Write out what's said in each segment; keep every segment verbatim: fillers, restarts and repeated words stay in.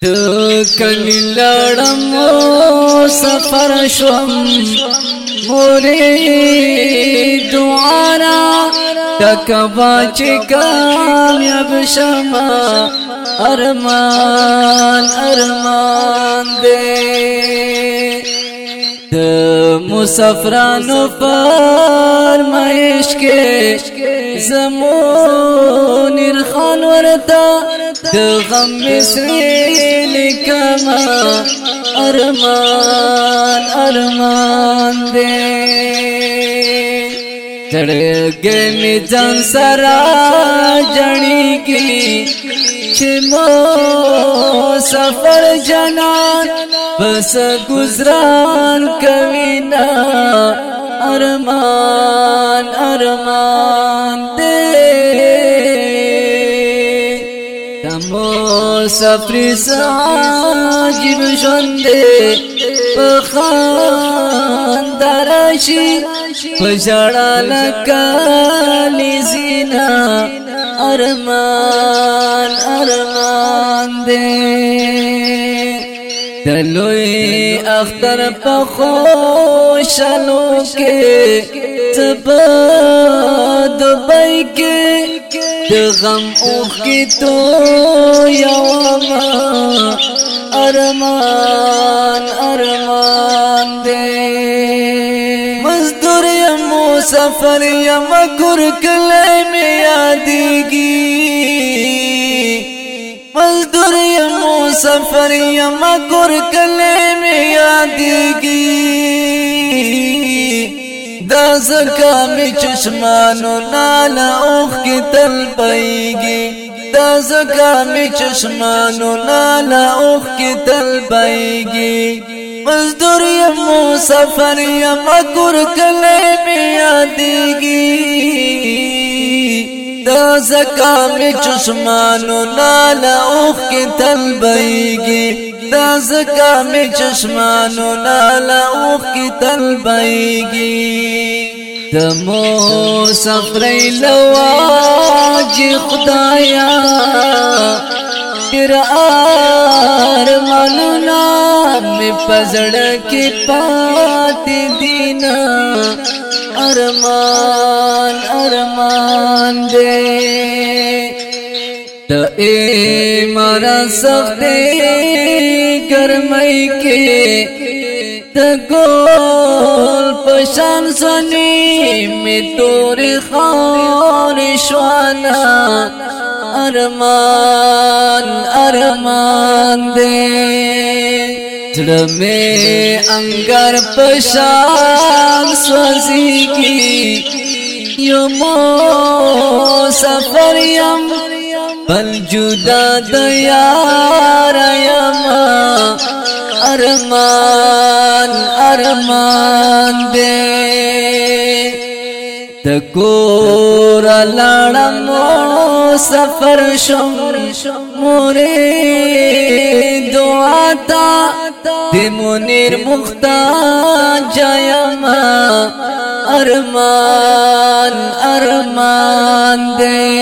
کلی لړم سفر شوم مورې دعانا تکبا چې کامیاب شما ارمان ارمان دې د مسافرانو فرمایش کې زمون خان ورتا د غم مسری لکما ارمان ارمان دې تړګې می ځان سره جړېږي چې مو سفر جنان بس گزران کوي نا ارمان ارمان دې تمو سفر ساجب ژوند په خاندرشي پجړه لکالي زینا ارمان ارمان دې دلوي اختر په خوشالو کې تبا دبي کې د غم اوخ کې تو یوما ارمان ارمان دې مزدور یم مسافر یم ګور کله می یادېږي مزدور یم مسافر یم ګور کله می یادېږي دا زکا می چشمانو نالا اوخ کی تل پایږي دا زکا می چشمانو نالا اوخ کی تل پایږي مزدور یم مسافر یم ګور کله می یادېږي دا زکا می چشمانو نالا اوخ کی تل پایږي دا زکا می چشمانو نالا اوخ کی تل پایږي د مسافر لواجی خدایا تیر ارمانونا می پزړ کې پات دینا ارمان ارمان دې د ایمان سخت گرمای کې د ګل پشان سنی می تور خان شوانا ارمان ارمان دې زړه می انګار پشان سوځيږي یو مو سفر یم بل جدا د یار یم ارمان ارمان دې د کور لاړم سفر شم مورې دعا تا د منیر محتاج یم ارمان ارمان دې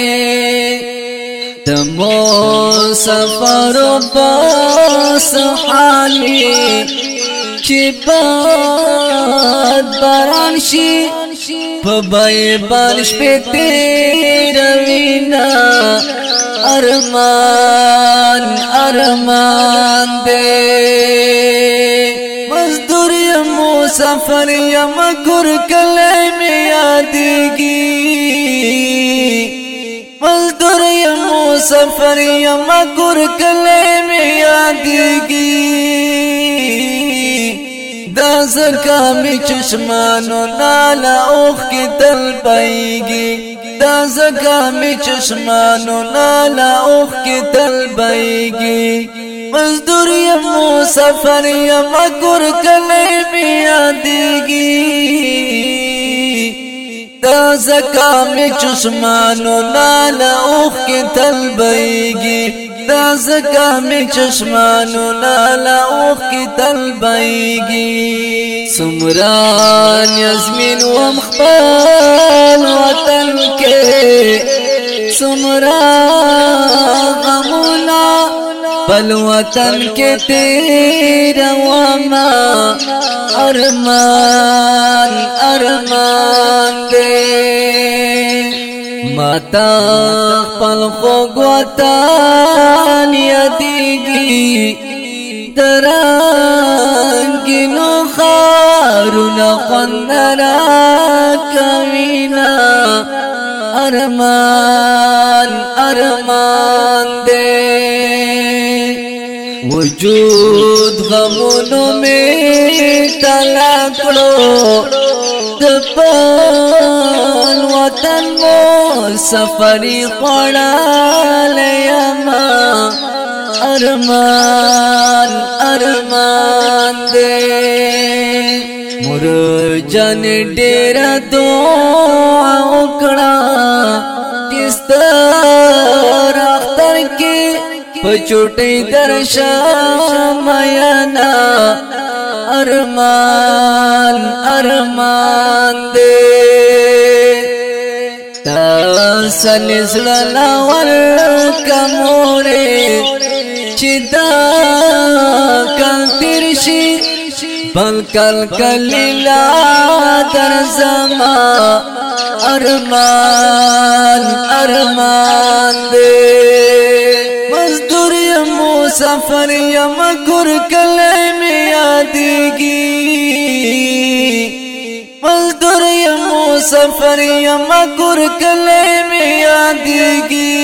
دمو سفر بس حالی چی باد باران شی پا بای بارش پی تیروینا ارمان ارمان دے مزدور یم مسافر یم ګور کله می یادېږي مزدور یم مسافر یم ګور کله می یادېږي دا زکا می چشمانو نالا اوخ کی تل پایږي دا زکا می چشمانو نالا اوخ کی تل پایږي مزدور یم مسافر یم ګور کله می یادېږي دا زکا می چشمانو نالا اوخ کی تل پایږي دا زکا می چشمانو نالا اوخ کی تل پایږي سمران یزمین و مخبال وطن کې سمرا غمونا بل وطن کے تیرا وما ارمان ارمان دے ماتا پل خوگ وطن یادیگی درانگینو خارونا خوندرا کمینا ارمان ارمان دے وجود غمونو میں تلا کرو دپن وطن مو سفری خوڑا لیاما ارمان ارمان دے مر جن ڈیرا دعا اکڑا کس طرح اختر کی پچوٹی درشا میانا ارمان ارمان دے تاسلسلنا والکمورے چدا کل ترشی بل کل کلیلا در زما ارمان ارمان دے مزدور یم مسافر یم گر کلی میں یادیگی مزدور یم مسافر یم گر کلی میں یادیگی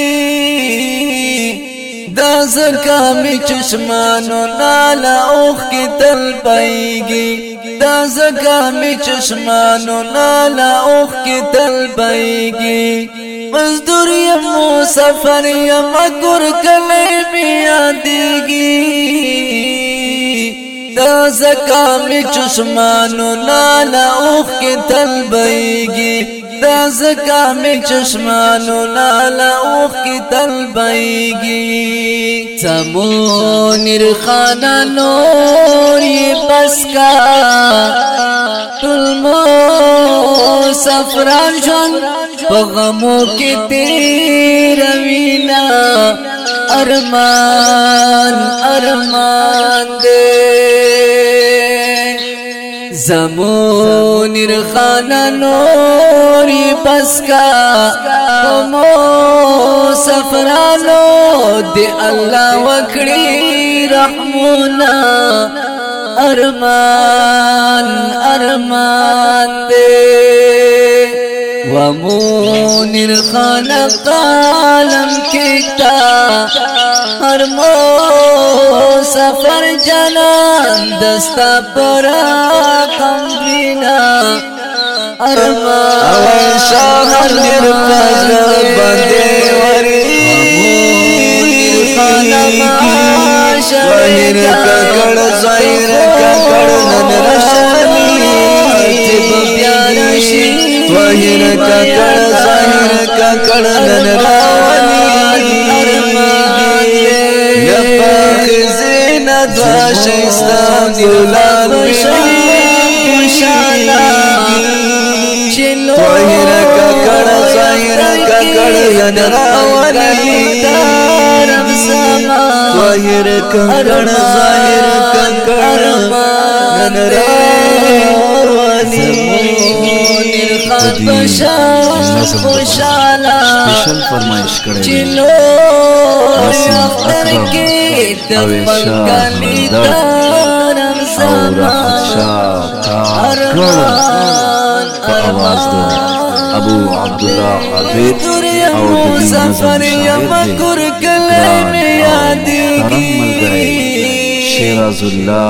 دا زکا می چشمانو نالا اوخ کی تل پائیگی دا زکا می چشمانو نالا اوخ کی تل پائیگی مزدور یم مسافر یم گر کلی می یادیگی دا زکا می چشمانو نالا اوخ کی تل پائیگی دا زکا می چشمانو نالا اوخ کی تل پائیگی سمو نرخانا نوری بسکا تلمو سفران شن پغمو کی تیروینا ارمان ارمان دے زمون رخانا نوری بسکا مو سفرانو دی اللہ وکڑی رحمونا ارمان ارمان دے ومون رخانا قالم کتا ہر مو سفر جنان دستا پرا کمبینا ارمان اوائن شاہر دیر پاز بندے وریگی ظاہر کا کڑ ظاہر کا کڑ نن رشانی ظاہر کا کڑ ظاہر کا کڑ نن روانی یپاک زینت و شیستان دیولاد بشانی ظاہر کا کڑ ظاہر کا کڑ نن روانی ظاہر کا کڑ ظاہر کا کڑ نن روانی स्पेशल फरमाइश करे आसिम अकरम अवेश शाह हमदर्द और राहत शाह काकड़ का आवाज दो अबू अब्दुल्ला आबिद और दबी नज़म शायर दे तरम मलगरे Sherajullah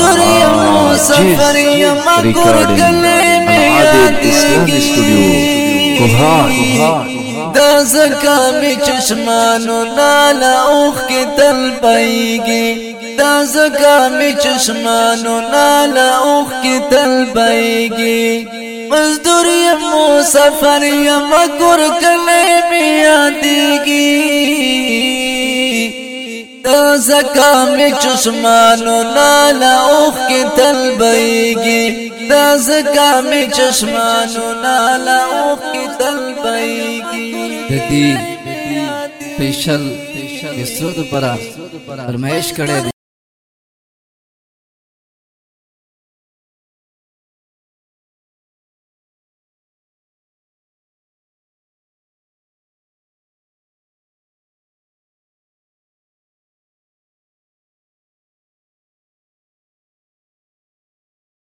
recording Adil Islami studio Kohat دا زکا می چشمانو نالا اوخ کی تل پائیگی دا زکا می چشمانو نالا اوخ کی تل پائیگی مزدور یم مسافر یم گر کلی می یادیگی دا زکا می چشمانو نالا اوخ کی تل پائیگی دا زکا می چشمانو نالا اوخ کی تل پائیگی ددی special किसरो तो परा فرمایش کړی